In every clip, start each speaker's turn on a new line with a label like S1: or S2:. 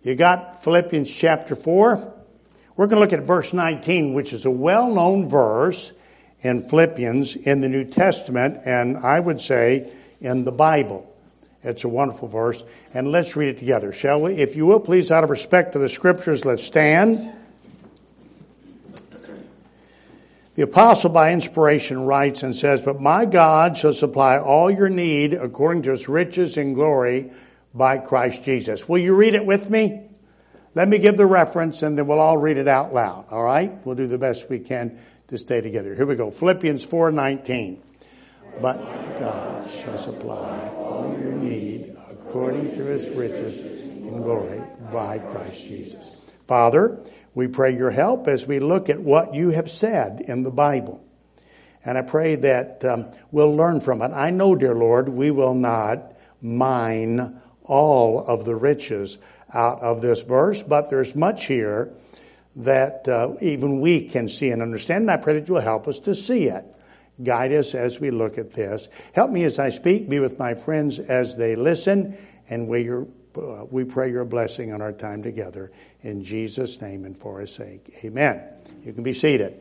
S1: You got Philippians chapter 4? We're going to look at verse 19, which is a well-known verse in Philippians in the New Testament, and I would say in the Bible. It's a wonderful verse. And let's read it together, shall we? If you will, please, out of respect to the Scriptures, let's stand. The apostle by inspiration writes and says, "But my God shall supply all your need according to his riches and glory by Christ Jesus." Will you read it with me? Let me give the reference and then we'll all read it out loud. All right? We'll do the best we can to stay together. Here we go. Philippians 4:19. "But God shall supply all your need according to his riches and glory by Christ Jesus." Father, we pray your help as we look at what you have said in the Bible. And I pray that we'll learn from it. I know, dear Lord, we will not mine all of the riches out of this verse, but there's much here that even we can see and understand. And I pray that you will help us to see it. Guide us as we look at this. Help me as I speak. Be with my friends as they listen. And we pray your blessing on our time together. In Jesus' name and for his sake. Amen. You can be seated.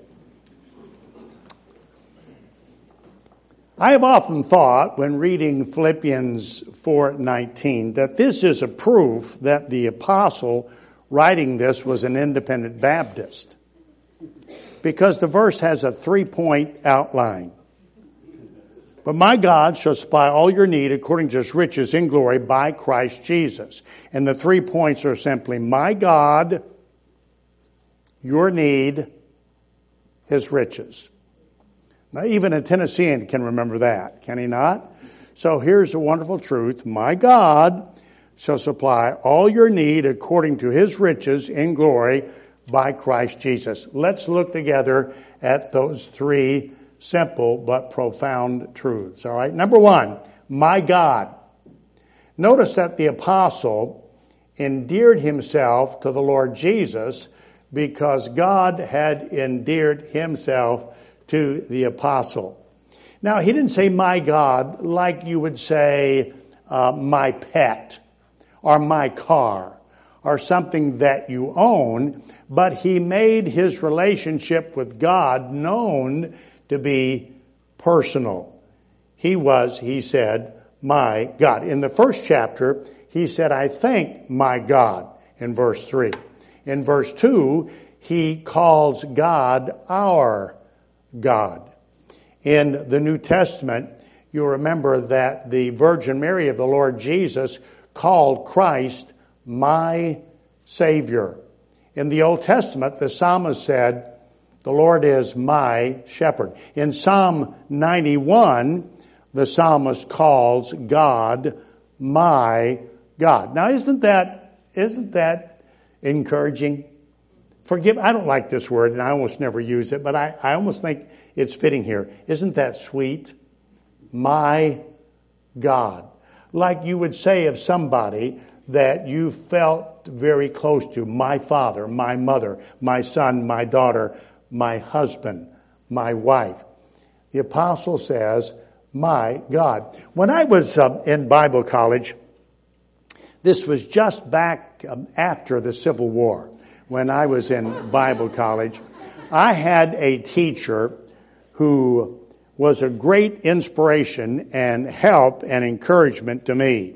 S1: I have often thought when reading Philippians 4:19 that this is a proof that the apostle writing this was an independent Baptist. Because the verse has a 3-point outline. "But my God shall supply all your need according to his riches in glory by Christ Jesus." And the 3 points are simply, my God, your need, his riches. Now, even a Tennessean can remember that, can he not? So here's a wonderful truth. My God shall supply all your need according to his riches in glory by Christ Jesus. Let's look together at those 3 simple but profound truths. All right. Number 1, my God. Notice that the apostle endeared himself to the Lord Jesus because God had endeared himself to the apostle. Now, he didn't say my God like you would say my pet or my car or something that you own, but he made his relationship with God known to be personal. He said, my God. In the first chapter, he said, I thank my God, in verse 3. In verse 2, he calls God our God. In the New Testament, you remember that the Virgin Mary of the Lord Jesus called Christ my Savior. In the Old Testament, the psalmist said, the Lord is my shepherd. In Psalm 91, the psalmist calls God my God. Now, isn't that encouraging? I don't like this word, and I almost never use it, but I almost think it's fitting here. Isn't that sweet? My God. Like you would say of somebody that you felt very close to. My father, my mother, my son, my daughter, my husband, my wife. The apostle says, my God. When I was in Bible college, this was just back after the Civil War. When I was in Bible college, I had a teacher who was a great inspiration and help and encouragement to me.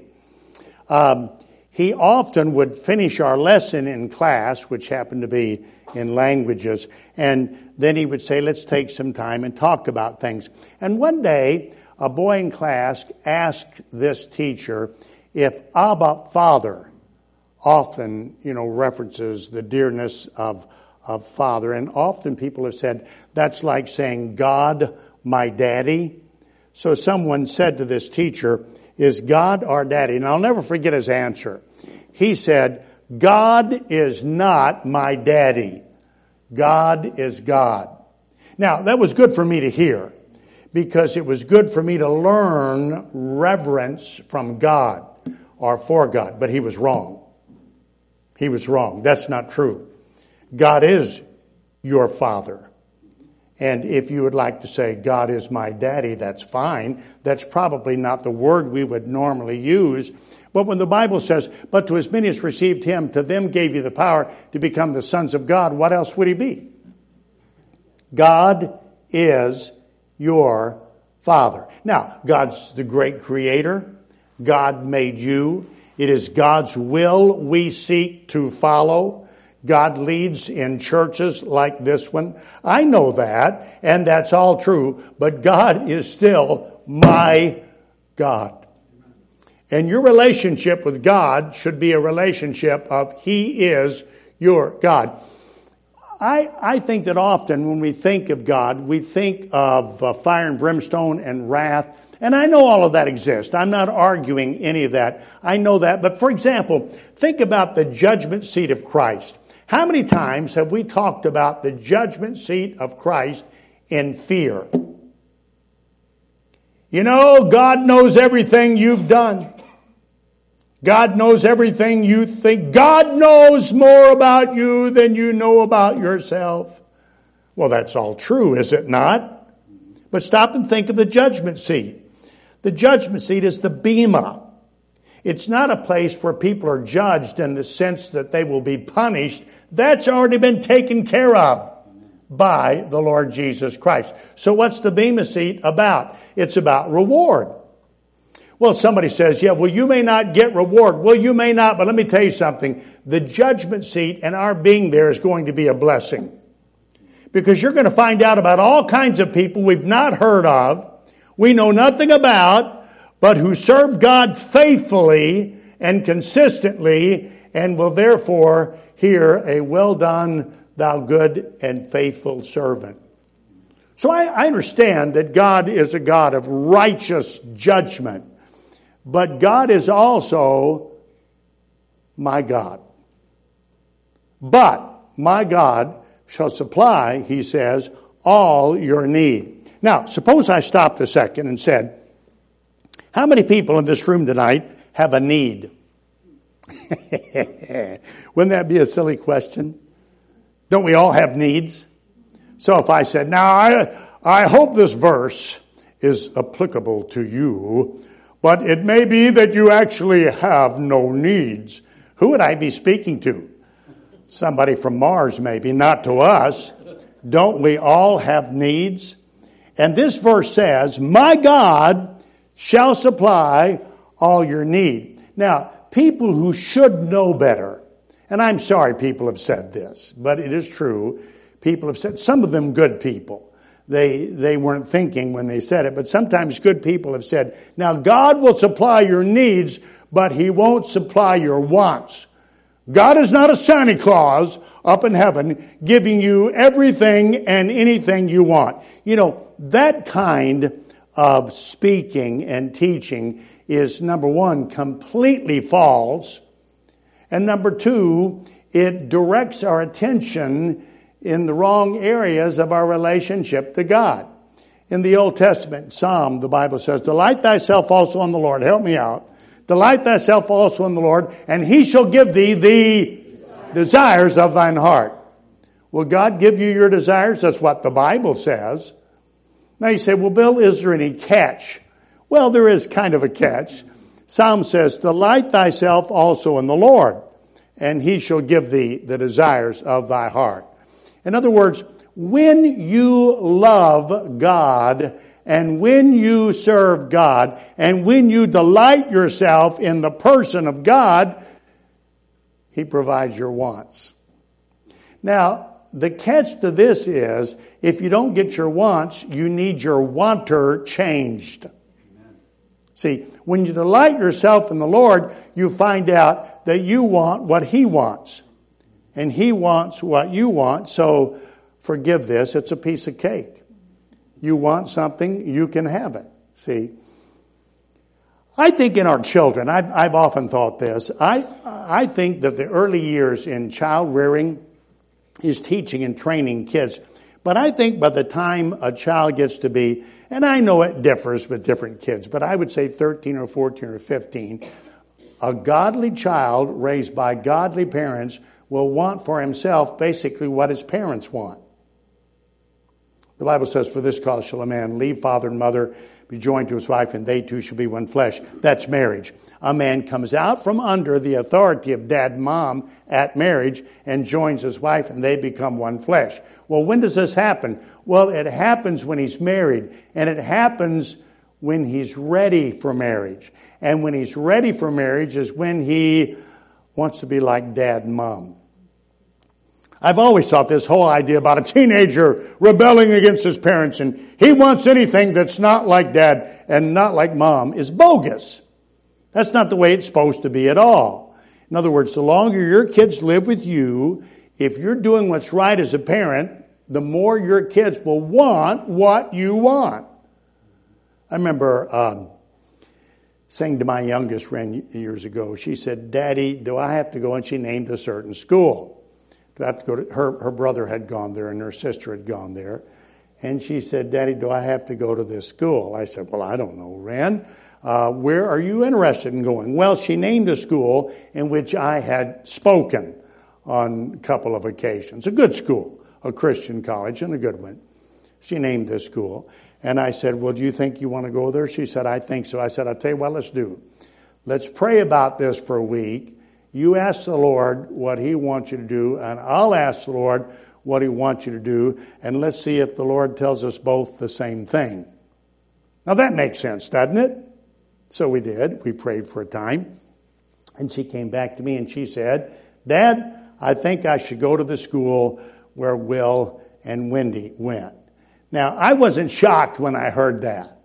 S1: He often would finish our lesson in class, which happened to be in languages, and then he would say, let's take some time and talk about things. And one day, a boy in class asked this teacher if Abba, Father, often, references the dearness of Father. And often people have said, that's like saying, God, my daddy. So someone said to this teacher, is God our daddy? And I'll never forget his answer. He said, God is not my daddy. God is God. Now, that was good for me to hear, because it was good for me to learn reverence from God or for God. But he was wrong. He was wrong. That's not true. God is your Father. And if you would like to say, God is my daddy, that's fine. That's probably not the word we would normally use. But when the Bible says, but to as many as received him, to them gave you the power to become the sons of God, what else would he be? God is your Father. Now, God's the great creator. God made you. It is God's will we seek to follow. God leads in churches like this one. I know that, and that's all true, but God is still my God. And your relationship with God should be a relationship of He is your God. I think that often when we think of God, we think of fire and brimstone and wrath. And I know all of that exists. I'm not arguing any of that. I know that. But for example, think about the judgment seat of Christ. How many times have we talked about the judgment seat of Christ in fear? You know, God knows everything you've done. God knows everything you think. God knows more about you than you know about yourself. Well, that's all true, is it not? But stop and think of the judgment seat. The judgment seat is the bema. It's not a place where people are judged in the sense that they will be punished. That's already been taken care of by the Lord Jesus Christ. So what's the bema seat about? It's about reward. Well, somebody says, yeah, well, you may not get reward. Well, you may not, but let me tell you something. The judgment seat and our being there is going to be a blessing. Because you're going to find out about all kinds of people we've not heard of, we know nothing about, but who serve God faithfully and consistently and will therefore hear a well done, thou good and faithful servant. So I understand that God is a God of righteous judgment. But God is also my God. But my God shall supply, he says, all your need. Now, suppose I stopped a second and said, how many people in this room tonight have a need? Wouldn't that be a silly question? Don't we all have needs? So if I said, now I hope this verse is applicable to you, but it may be that you actually have no needs. Who would I be speaking to? Somebody from Mars, maybe, not to us. Don't we all have needs? And this verse says, my God shall supply all your need. Now, people who should know better, and I'm sorry people have said this, but it is true. People have said, some of them good people. They weren't thinking when they said it, but sometimes good people have said, now God will supply your needs, but He won't supply your wants. God is not a Santa Claus up in heaven giving you everything and anything you want. You know, that kind of speaking and teaching is, number one, completely false. And number two, it directs our attention in the wrong areas of our relationship to God. In the Old Testament, Psalm, the Bible says, delight thyself also in the Lord. Help me out. Delight thyself also in the Lord, and He shall give thee the desires of thine heart. Will God give you your desires? That's what the Bible says. Now you say, well, Bill, is there any catch? Well, there is kind of a catch. Psalm says, delight thyself also in the Lord, and He shall give thee the desires of thy heart. In other words, when you love God and when you serve God and when you delight yourself in the person of God, He provides your wants. Now, the catch to this is, if you don't get your wants, you need your wanter changed. See, when you delight yourself in the Lord, you find out that you want what He wants. And He wants what you want, so forgive this, it's a piece of cake. You want something, you can have it. See? I think in our children, I've often thought this, I think that the early years in child rearing is teaching and training kids. But I think by the time a child gets to be, and I know it differs with different kids, but I would say 13 or 14 or 15, a godly child raised by godly parents will want for himself basically what his parents want. The Bible says, for this cause shall a man leave father and mother, be joined to his wife, and they two shall be one flesh. That's marriage. A man comes out from under the authority of dad and mom at marriage and joins his wife, and they become one flesh. Well, when does this happen? Well, it happens when he's married, and it happens when he's ready for marriage. And when he's ready for marriage is when he wants to be like dad and mom. I've always thought this whole idea about a teenager rebelling against his parents and he wants anything that's not like dad and not like mom is bogus. That's not the way it's supposed to be at all. In other words, the longer your kids live with you, if you're doing what's right as a parent, the more your kids will want what you want. I remember saying to my youngest friend years ago, she said, "Daddy, do I have to go?" And she named a certain school. Do I have to go to, her brother had gone there and her sister had gone there. And she said, "Daddy, do I have to go to this school?" I said, "Well, I don't know, Ren. Where are you interested in going?" Well, she named a school in which I had spoken on a couple of occasions. A good school, a Christian college, and a good one. She named this school. And I said, "Well, do you think you want to go there?" She said, "I think so." I said, "I'll tell you what, let's do. Let's pray about this for a week. You ask the Lord what He wants you to do, and I'll ask the Lord what He wants you to do, and let's see if the Lord tells us both the same thing." Now that makes sense, doesn't it? So we did. We prayed for a time. And she came back to me and she said, "Dad, I think I should go to the school where Will and Wendy went." Now, I wasn't shocked when I heard that.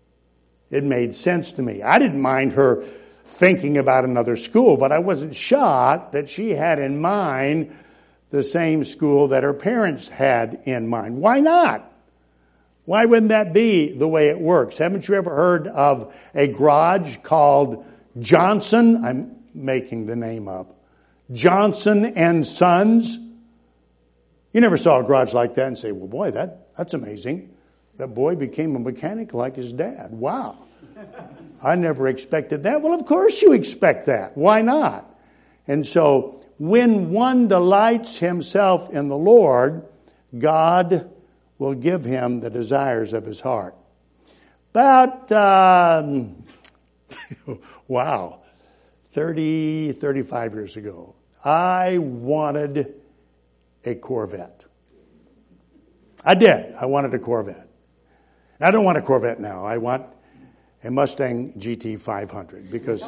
S1: It made sense to me. I didn't mind her thinking about another school, but I wasn't shocked that she had in mind the same school that her parents had in mind. Why not? Why wouldn't that be the way it works? Haven't you ever heard of a garage called Johnson? I'm making the name up. Johnson and Sons. You never saw a garage like that and say, "Well, boy, that's amazing. That boy became a mechanic like his dad. Wow. I never expected that." Well, of course you expect that. Why not? And so when one delights himself in the Lord, God will give him the desires of his heart. About, 35 years ago, I wanted a Corvette. I did. I wanted a Corvette. I don't want a Corvette now. I want a Mustang GT 500 because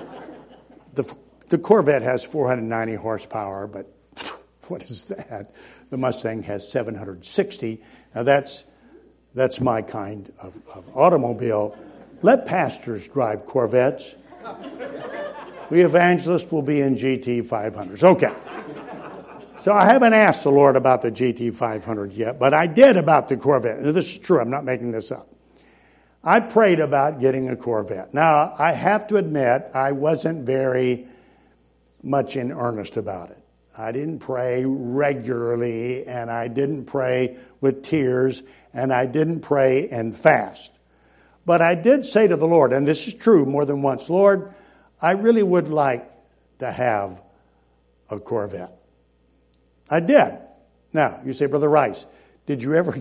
S1: the Corvette has 490 horsepower, but what is that? The Mustang has 760. Now that's my kind of automobile. Let pastors drive Corvettes. We evangelists will be in GT 500s. Okay. So I haven't asked the Lord about the GT 500 yet, but I did about the Corvette. Now, this is true. I'm not making this up. I prayed about getting a Corvette. Now, I have to admit, I wasn't very much in earnest about it. I didn't pray regularly, and I didn't pray with tears, and I didn't pray and fast. But I did say to the Lord, and this is true more than once, "Lord, I really would like to have a Corvette." I did. Now, you say, "Brother Rice, did you ever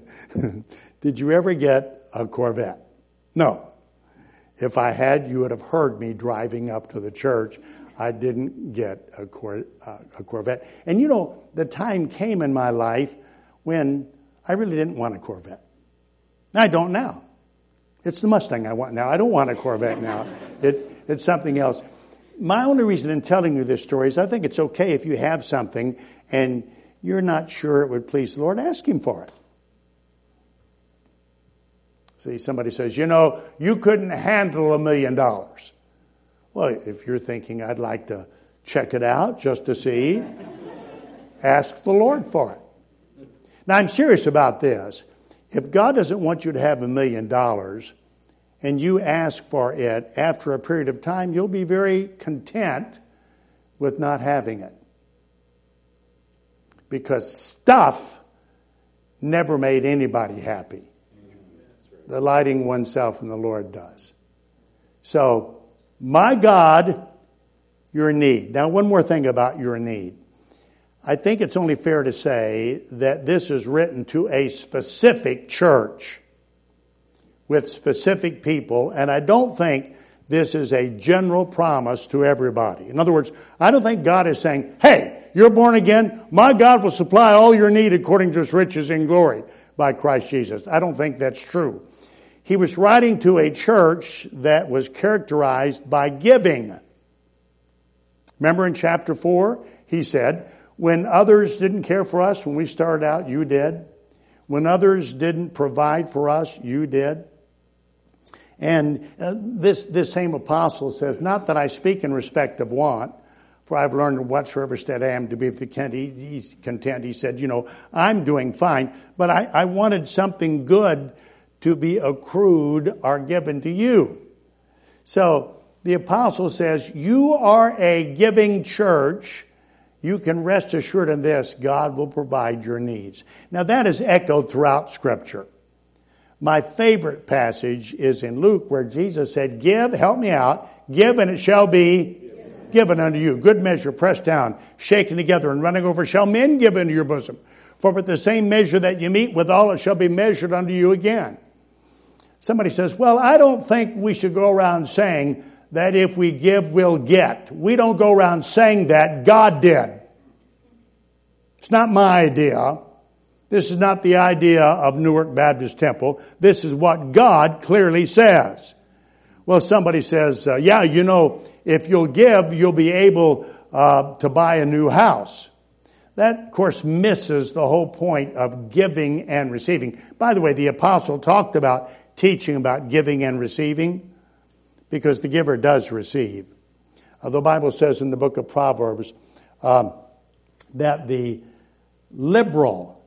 S1: get a Corvette?" No. If I had, you would have heard me driving up to the church. I didn't get a Corvette. And you know, the time came in my life when I really didn't want a Corvette. I don't now. It's the Mustang I want now. I don't want a Corvette now. It's something else. My only reason in telling you this story is I think it's okay if you have something and you're not sure it would please the Lord, ask Him for it. See, somebody says, "You couldn't handle $1 million. Well, if you're thinking, "I'd like to check it out just to see," ask the Lord for it. Now, I'm serious about this. If God doesn't want you to have $1 million and you ask for it, after a period of time, you'll be very content with not having it. Because stuff never made anybody happy. Delighting oneself in the Lord does. So, my God, your need. Now, one more thing about your need. I think it's only fair to say that this is written to a specific church. with specific people, and I don't think this is a general promise to everybody. In other words, I don't think God is saying, hey, you're born again, my God will supply all your need according to his riches in glory by Christ Jesus. I don't think that's true. He was writing to a church that was characterized by giving. Remember in chapter 4, he said, when others didn't care for us when we started out, you did. When others didn't provide for us, you did. And this same apostle says, not that I speak in respect of want, for I've learned whatsoever state I am to be content. He's content. He said, I'm doing fine, but I wanted something good to be accrued or given to you. So the apostle says, you are a giving church. You can rest assured in this, God will provide your needs. Now that is echoed throughout Scripture. My favorite passage is in Luke where Jesus said, give, help me out, give and it shall be given unto you. Good measure, pressed down, shaken together and running over, shall men give into your bosom. For with the same measure that you meet withal, it shall be measured unto you again. Somebody says, well, I don't think we should go around saying that if we give, we'll get. We don't go around saying that. God did. It's not my idea. This is not the idea of Newark Baptist Temple. This is what God clearly says. Well, somebody says, if you'll give, you'll be able to buy a new house. That, of course, misses the whole point of giving and receiving. By the way, the apostle talked about teaching about giving and receiving because the giver does receive. The Bible says in the book of Proverbs that the liberal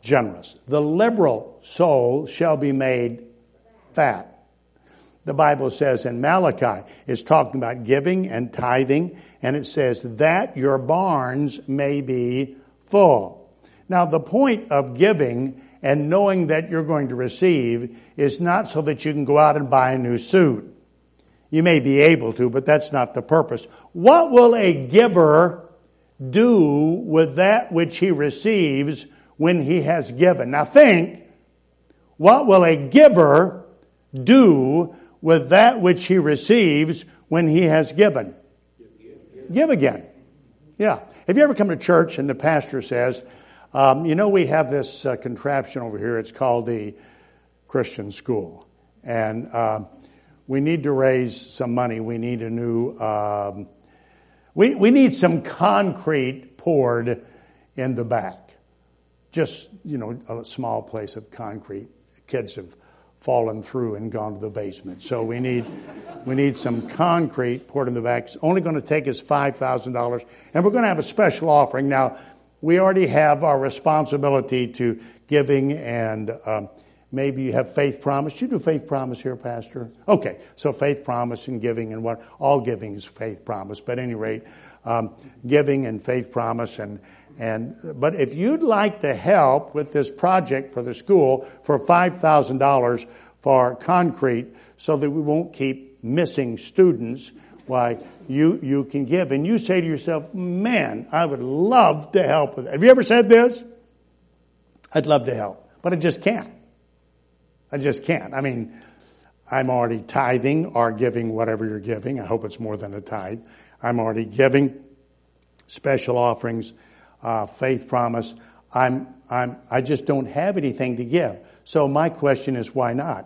S1: soul shall be made fat. The Bible says in Malachi, it's talking about giving and tithing, and it says that your barns may be full. Now, the point of giving and knowing that you're going to receive is not so that you can go out and buy a new suit. You may be able to, but that's not the purpose. What will a giver do with that which he receives when he has given? Now think, what will a giver do with that which he receives when he has given? Give again. Yeah. Have you ever come to church and the pastor says, we have this contraption over here. It's called the Christian school. And we need to raise some money. We need a new... We need some concrete poured in the back. Just, a small place of concrete. Kids have fallen through and gone to the basement. So we need some concrete poured in the back. It's only going to take us $5,000. And we're going to have a special offering. Now, we already have our responsibility to giving and maybe you have faith promise. You do faith promise here, Pastor? Okay, so faith promise and giving and what? All giving is faith promise. But at any rate, giving and faith promise but if you'd like to help with this project for the school for $5,000 for concrete so that we won't keep missing students, why, you can give. And you say to yourself, man, I would love to help with it. Have you ever said this? I'd love to help, but I just can't. I mean, I'm already tithing or giving whatever you're giving. I hope it's more than a tithe. I'm already giving special offerings, faith promise. I just don't have anything to give. So my question is, why not?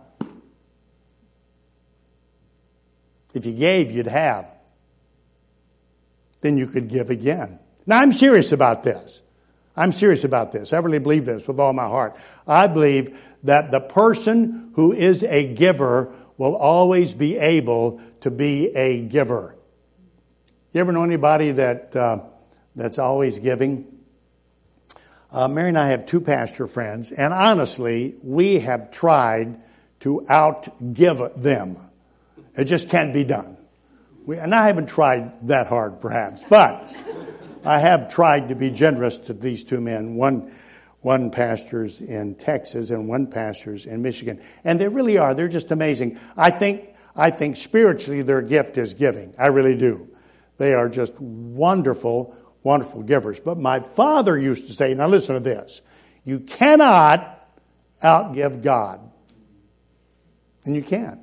S1: If you gave, you'd have. Then you could give again. Now, I'm serious about this. I really believe this with all my heart. I believe that the person who is a giver will always be able to be a giver. You ever know anybody that's always giving? Mary and I have two pastor friends, and honestly, we have tried to outgive them. It just can't be done. And I haven't tried that hard, perhaps, but I have tried to be generous to these two men. One pastor's in Texas and one pastor's in Michigan, and they really are. They're just amazing. I think spiritually their gift is giving. I really do. They are just wonderful, wonderful givers. But my father used to say, now listen to this, you cannot outgive God. And you can't.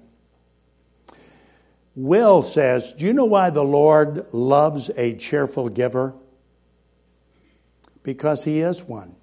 S1: Will says, do you know why the Lord loves a cheerful giver? Because he is one.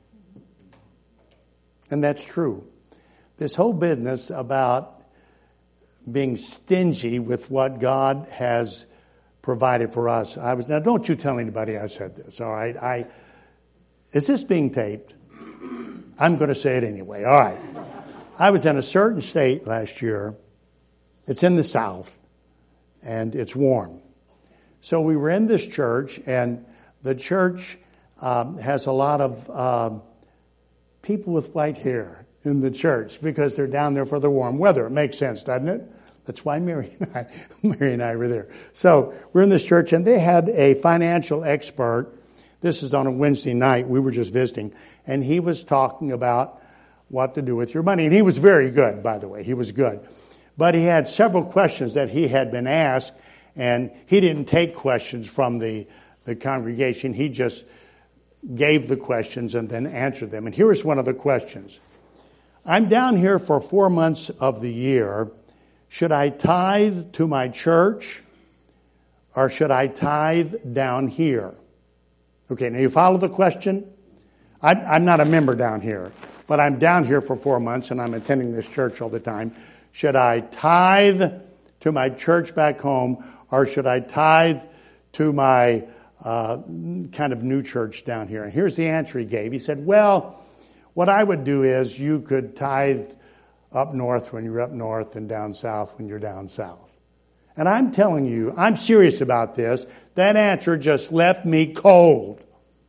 S1: And that's true. This whole business about being stingy with what God has provided for us. Now don't you tell anybody I said this, all right? Is this being taped? I'm going to say it anyway, all right. I was in a certain state last year. It's in the South, and it's warm. So we were in this church, and the church has a lot of people with white hair in the church because they're down there for the warm weather. It makes sense, doesn't it? That's why Mary and I were there. So we're in this church, and they had a financial expert. This is on a Wednesday night. We were just visiting, and he was talking about what to do with your money. And he was very good, by the way. He was good. But he had several questions that he had been asked, and he didn't take questions from the congregation. He just gave the questions and then answered them. And here is one of the questions. I'm down here for 4 months of the year. Should I tithe to my church, or should I tithe down here? Okay, now you follow the question? I'm not a member down here, but I'm down here for 4 months, and I'm attending this church all the time. Should I tithe to my church back home, or should I tithe to my kind of new church down here? And here's the answer he gave. He said, well, what I would do is you could tithe up north when you're up north and down south when you're down south. And I'm telling you, I'm serious about this. That answer just left me cold.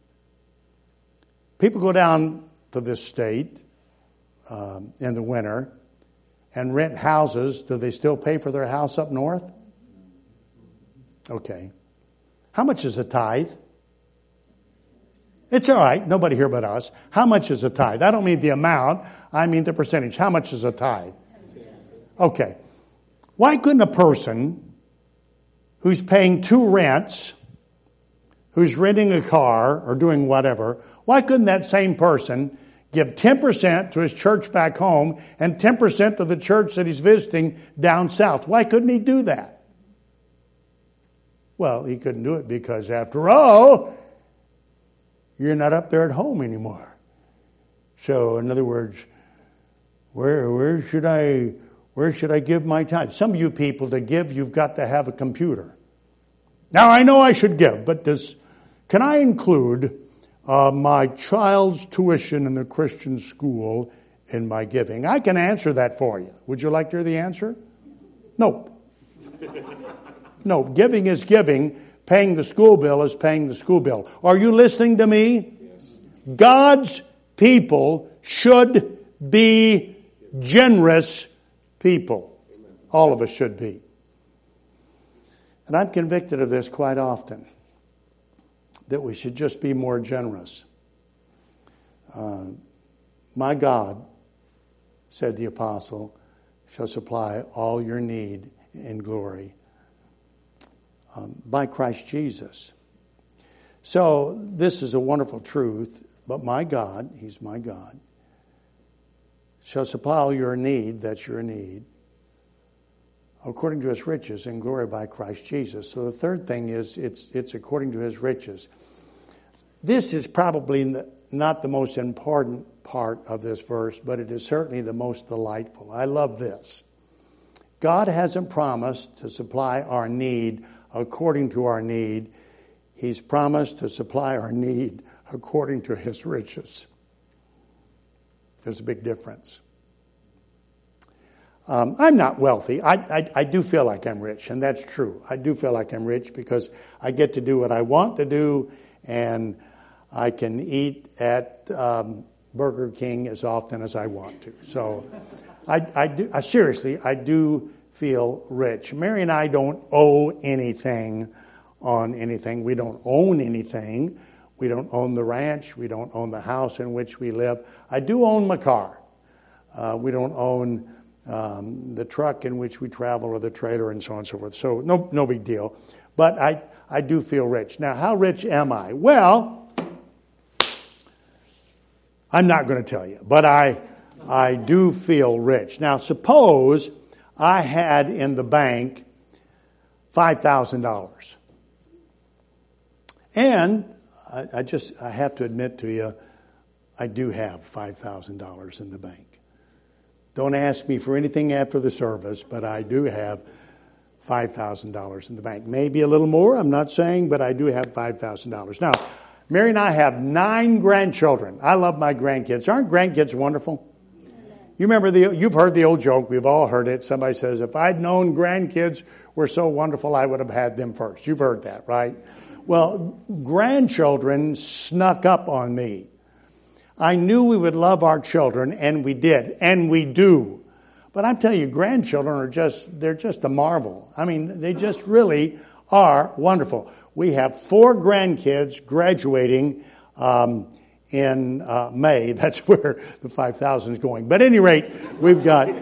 S1: People go down to this state in the winter and rent houses. Do they still pay for their house up north? Okay. How much is a tithe? It's all right. Nobody here but us. How much is a tithe? I don't mean the amount. I mean the percentage. How much is a tithe? Okay. Why couldn't a person who's paying 2 rents, who's renting a car or doing whatever, why couldn't that same person give 10% to his church back home and 10% to the church that he's visiting down south? Why couldn't he do that? Well, he couldn't do it because, after all, you're not up there at home anymore. So, in other words, where should I give my tithe? Some of you people, to give, you've got to have a computer. Now, I know I should give, but can I include my child's tuition in the Christian school in my giving? I can answer that for you. Would you like to hear the answer? No. No, giving is giving. Paying the school bill is paying the school bill. Are you listening to me? Yes. God's people should be generous people. Amen. All of us should be. And I'm convicted of this quite often, that we should just be more generous. My God, said the apostle, shall supply all your need in glory by Christ Jesus. So this is a wonderful truth, but my God, He's my God, shall supply all your need, that's your need, according to His riches in glory by Christ Jesus. So the third thing is it's according to His riches. This is probably not the most important part of this verse, but it is certainly the most delightful. I love this. God hasn't promised to supply our need according to our need. He's promised to supply our need according to His riches. There's a big difference. I'm not wealthy. I do feel like I'm rich, and that's true. I do feel like I'm rich because I get to do what I want to do, and I can eat at Burger King as often as I want to. So I do feel rich. Mary and I don't owe anything on anything. We don't own anything. We don't own the ranch. We don't own the house in which we live. I do own my car. We don't own the truck in which we travel or the trailer and so on and so forth. So no big deal. But I do feel rich. Now, how rich am I? Well, I'm not going to tell you, but I do feel rich. Now, suppose I had in the bank $5,000. And I have to admit to you, I do have $5,000 in the bank. Don't ask me for anything after the service, but I do have $5,000 in the bank. Maybe a little more, I'm not saying, but I do have $5,000. Now, Mary and I have 9 grandchildren. I love my grandkids. Aren't grandkids wonderful? You remember you've heard the old joke, we've all heard it. Somebody says, if I'd known grandkids were so wonderful, I would have had them first. You've heard that, right? Well, grandchildren snuck up on me. I knew we would love our children, and we did, and we do. But I'm telling you, grandchildren they're just a marvel. I mean, they just really are wonderful. We have 4 grandkids graduating in May. That's where the 5,000 is going. But at any rate, we've got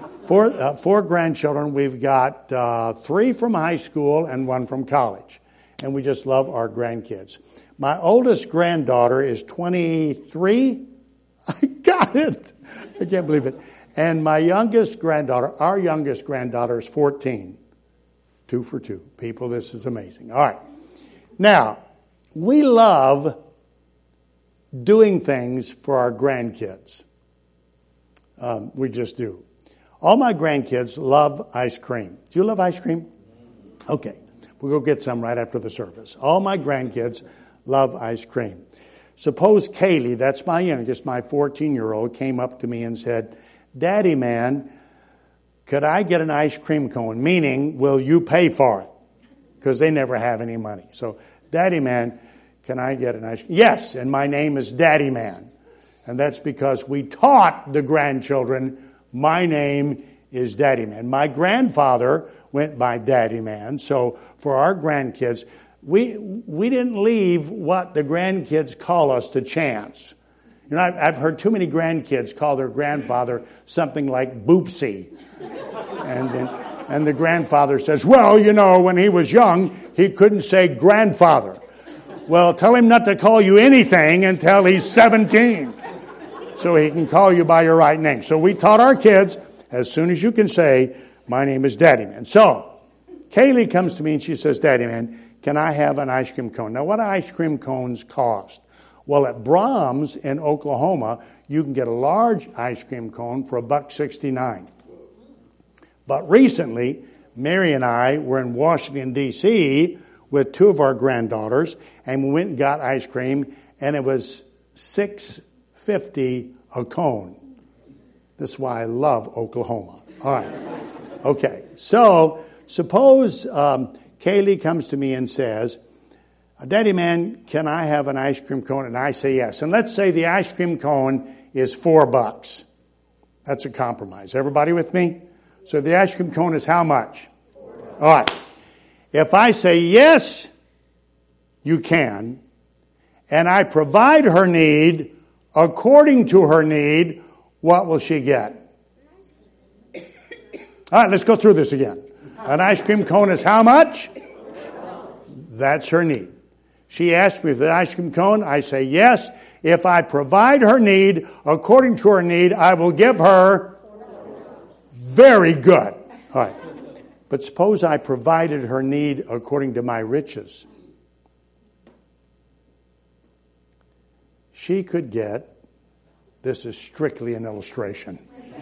S1: 4 grandchildren. We've got 3 from high school and 1 from college. And we just love our grandkids. My oldest granddaughter is 23. I got it. I can't believe it. And my youngest granddaughter, our youngest granddaughter is 14. 2 for 2. People, this is amazing. All right. Now, we love doing things for our grandkids. We just do. All my grandkids love ice cream. Do you love ice cream? Okay. We'll go get some right after the service. All my grandkids love ice cream. Suppose Kaylee, that's my youngest, my 14-year-old, came up to me and said, Daddy, man, could I get an ice cream cone? Meaning, will you pay for it? Because they never have any money. So, Daddy, man, can I get an ice cream? Yes, and my name is Daddy Man. And that's because we taught the grandchildren, my name is Daddy Man. My grandfather went by Daddy Man. So for our grandkids, we didn't leave what the grandkids call us to chance. You know, I've heard too many grandkids call their grandfather something like Boopsie. And the grandfather says, well, you know, when he was young, he couldn't say grandfather. Well, tell him not to call you anything until he's 17. So he can call you by your right name. So we taught our kids, as soon as you can say, my name is Daddy Man. So Kaylee comes to me and she says, Daddy Man, can I have an ice cream cone? Now, what do ice cream cones cost? Well, at Brahms in Oklahoma, you can get a large ice cream cone for $1.69. But recently, Mary and I were in Washington, D.C. with 2 of our granddaughters, and we went and got ice cream, and it was $6.50 a cone. This is why I love Oklahoma. All right. Okay. So suppose Kaylee comes to me and says, Daddy Man, can I have an ice cream cone? And I say yes. And let's say the ice cream cone is $4. That's a compromise. Everybody with me? So the ice cream cone is how much? $4. All right. If I say yes, you can, and I provide her need according to her need, what will she get? All right, let's go through this again. An ice cream cone is how much? That's her need. She asked me for the ice cream cone. I say yes. If I provide her need according to her need, I will give her. Very good. All right. But suppose I provided her need according to my riches. She could get, this is strictly an illustration,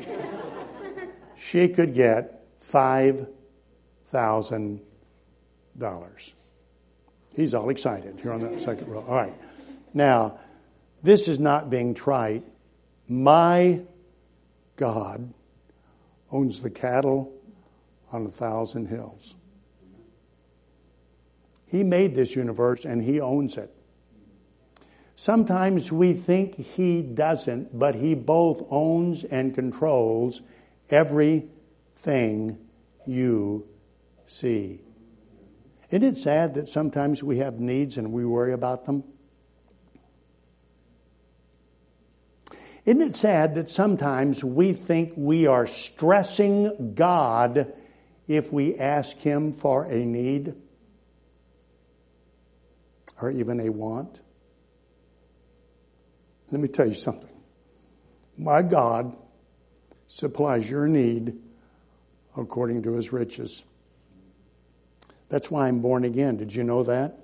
S1: she could get $5,000. He's all excited here on the second row. All right. Now, this is not being trite. My God owns the cattle on 1,000 hills. He made this universe and He owns it. Sometimes we think He doesn't, but He both owns and controls everything you see. Isn't it sad that sometimes we have needs and we worry about them? Isn't it sad that sometimes we think we are stressing God if we ask Him for a need or even a want? Let me tell you something. My God supplies your need according to his riches. That's why I'm born again. Did you know that?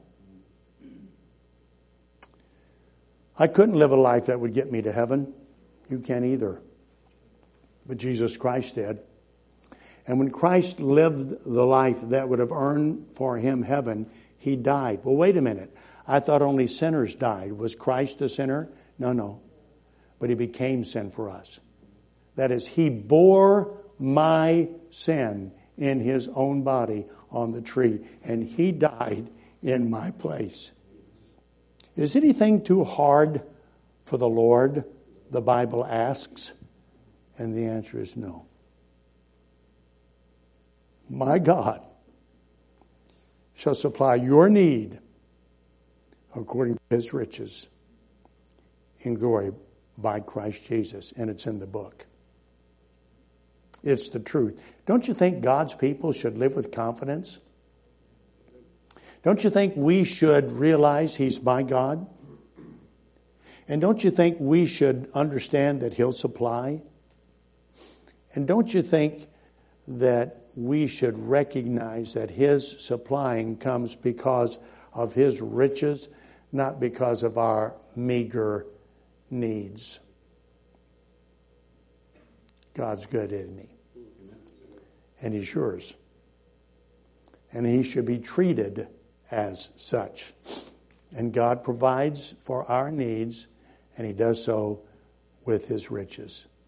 S1: I couldn't live a life that would get me to heaven. You can't either. But Jesus Christ did. And when Christ lived the life that would have earned for him heaven, he died. Well, wait a minute. I thought only sinners died. Was Christ a sinner? No. But he became sin for us. That is, he bore my sin in his own body on the tree. And he died in my place. Is anything too hard for the Lord? The Bible asks. And the answer is no. My God shall supply your need according to his riches in glory by Christ Jesus. And it's in the book. It's the truth. Don't you think God's people should live with confidence? Don't you think we should realize he's my God? And don't you think we should understand that he'll supply? And don't you think that we should recognize that his supplying comes because of his riches, not because of our meager needs? God's good, isn't he? And he's yours. And he should be treated as such. And God provides for our needs, and he does so with his riches.